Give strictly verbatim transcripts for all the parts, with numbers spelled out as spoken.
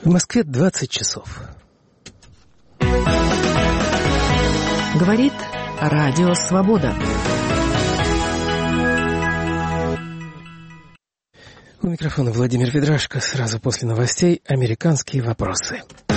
В Москве двадцать часов. Говорит Радио Свобода. У микрофона Владимир Ведрашко. Сразу после новостей «Американские вопросы».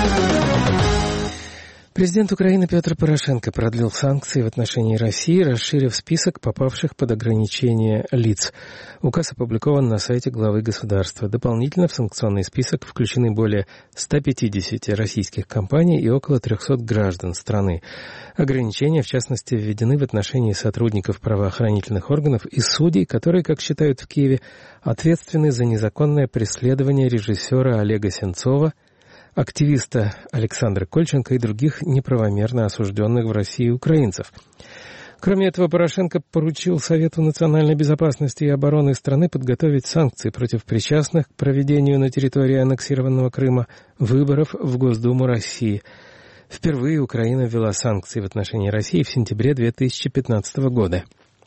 Президент Украины Петр Порошенко продлил санкции в отношении России, расширив список попавших под ограничение лиц. Указ опубликован на сайте главы государства. Дополнительно в санкционный список включены более ста пятидесяти российских компаний и около трехсот граждан страны. Ограничения, в частности, введены в отношении сотрудников правоохранительных органов и судей, которые, как считают в Киеве, ответственны за незаконное преследование режиссера Олега Сенцова, активиста Александра Кольченко и других неправомерно осужденных в России украинцев. Кроме этого, Порошенко поручил Совету национальной безопасности и обороны страны подготовить санкции против причастных к проведению на территории аннексированного Крыма выборов в Госдуму России. Впервые Украина ввела санкции в отношении России в сентябре две тысячи пятнадцатого года.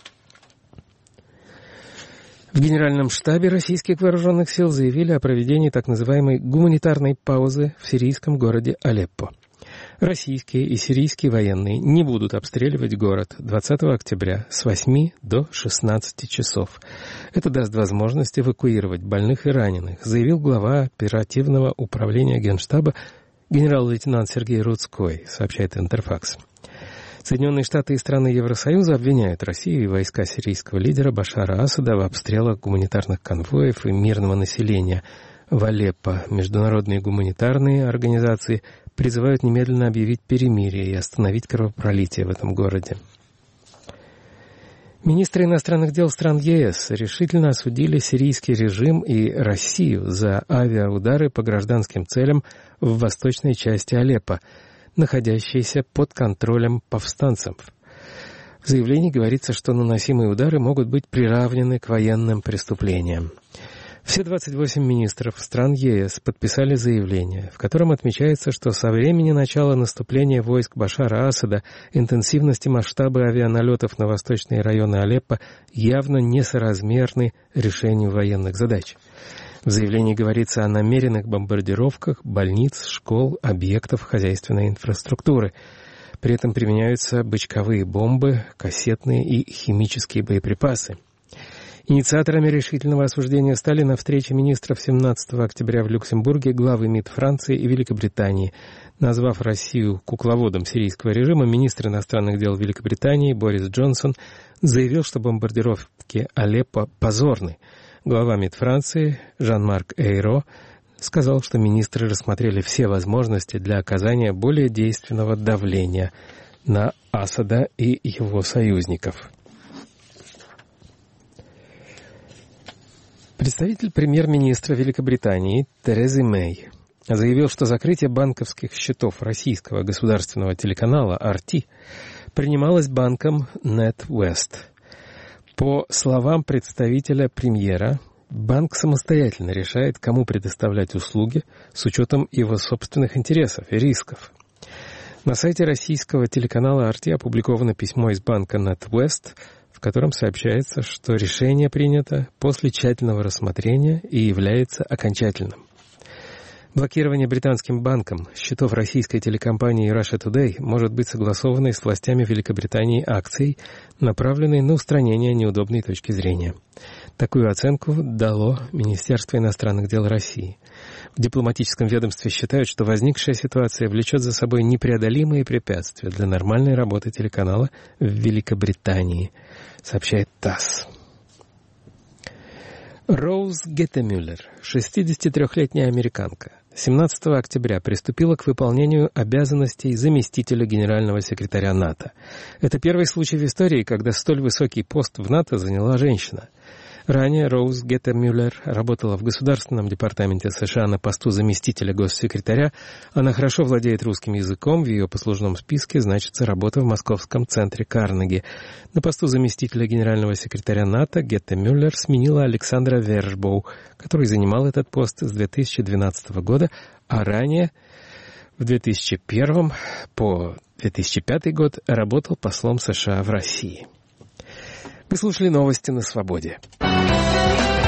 В Генеральном штабе российских вооруженных сил заявили о проведении так называемой гуманитарной паузы в сирийском городе Алеппо. Российские и сирийские военные не будут обстреливать город двадцатого октября с восьми до шестнадцати часов. Это даст возможность эвакуировать больных и раненых, заявил глава оперативного управления Генштаба генерал-лейтенант Сергей Рудской, сообщает Интерфакс. Соединенные Штаты и страны Евросоюза обвиняют Россию и войска сирийского лидера Башара Асада в обстрелах гуманитарных конвоев и мирного населения в Алеппо. Международные гуманитарные организации призывают немедленно объявить перемирие и остановить кровопролитие в этом городе. Министры иностранных дел стран ЕС решительно осудили сирийский режим и Россию за авиаудары по гражданским целям в восточной части Алеппо, находящиеся под контролем повстанцев. В заявлении говорится, что наносимые удары могут быть приравнены к военным преступлениям. Все двадцать восемь министров стран ЕС подписали заявление, в котором отмечается, что со времени начала наступления войск Башара Асада интенсивность и масштабы авианалетов на восточные районы Алеппо явно несоразмерны решению военных задач. В заявлении говорится о намеренных бомбардировках больниц, школ, объектов хозяйственной инфраструктуры. При этом применяются бычковые бомбы, кассетные и химические боеприпасы. Инициаторами решительного осуждения стали на встрече министров семнадцатого октября в Люксембурге главы МИД Франции и Великобритании. Назвав Россию кукловодом сирийского режима, министр иностранных дел Великобритании Борис Джонсон заявил, что бомбардировки Алеппо позорны. Глава МИД Франции Жан-Марк Эйро сказал, что министры рассмотрели все возможности для оказания более действенного давления на Асада и его союзников. Представитель премьер-министра Великобритании Терезы Мэй заявил, что закрытие банковских счетов российского государственного телеканала ар ти принималось банком NatWest. По словам представителя премьера, банк самостоятельно решает, кому предоставлять услуги с учетом его собственных интересов и рисков. На сайте российского телеканала ар ти опубликовано письмо из банка NatWest, в котором сообщается, что решение принято после тщательного рассмотрения и является окончательным. Блокирование британским банком счетов российской телекомпании Russia Today может быть согласованной с властями Великобритании акцией, направленной на устранение неудобной точки зрения. Такую оценку дало Министерство иностранных дел России. В дипломатическом ведомстве считают, что возникшая ситуация влечет за собой непреодолимые препятствия для нормальной работы телеканала в Великобритании, сообщает ТАСС. Роуз Геттемюллер, шестидесятитрёхлетняя американка, семнадцатого октября приступила к выполнению обязанностей заместителя генерального секретаря НАТО. Это первый случай в истории, когда столь высокий пост в НАТО заняла женщина. Ранее Роуз Геттемюллер работала в Государственном департаменте США на посту заместителя госсекретаря. Она хорошо владеет русским языком, в ее послужном списке значится работа в Московском центре Карнеги. На посту заместителя генерального секретаря НАТО Геттемюллер сменила Александра Вершбоу, который занимал этот пост с две тысячи двенадцатого года, а ранее в две тысячи первом по две тысячи пятый год работал послом США в России. Вы слушали новости на Свободе.